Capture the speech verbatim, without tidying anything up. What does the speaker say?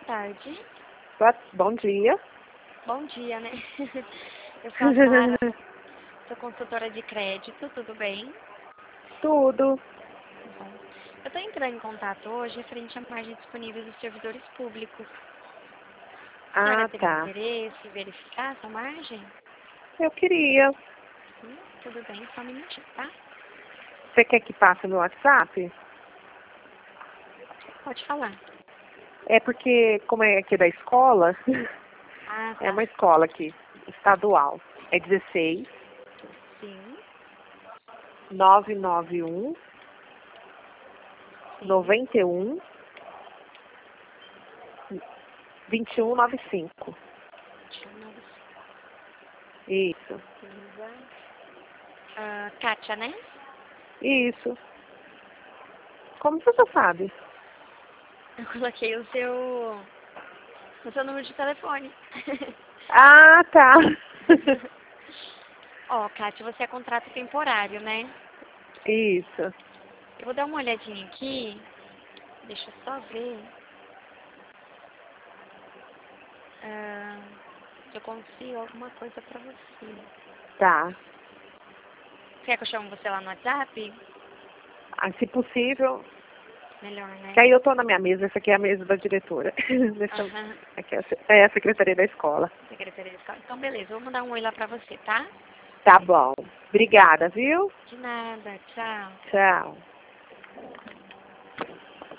tarde. Boa- Bom dia. Bom dia, né? Eu sou a Clara, sou consultora de crédito, tudo bem? Tudo. Bom, eu estou entrando em contato hoje referente à margem disponível dos servidores públicos. A senhora Ah, teria tá. interesse em verificar essa margem? Eu queria. Sim, tudo bem, só um minutinho, tá? Você quer que passe no WhatsApp? Pode falar. É porque, como é aqui da escola, Ah, é tá. uma escola aqui, estadual. É dezesseis, Sim, nove nove um, sim. noventa e um, vinte e um noventa e cinco. Deixa eu não Isso. precisa. Ah, Kátia, né? Isso. Como você sabe? Eu coloquei o seu, o seu número de telefone. Ah, tá. Ó, Kátia, você é contrato temporário, né? Isso. Eu vou dar uma olhadinha aqui. Deixa eu só ver. Ah, se eu consigo alguma coisa pra você. Tá. Quer que eu chame você lá no WhatsApp? Ah, se possível. Melhor, né? Que aí eu tô na minha mesa, essa aqui é a mesa da diretora. Essa Aham. aqui é a se- é a secretaria da escola. Secretaria de Escola. Então, beleza. Eu vou mandar um oi lá pra você, tá? Tá bom. Obrigada, viu? De nada. Tchau. Tchau.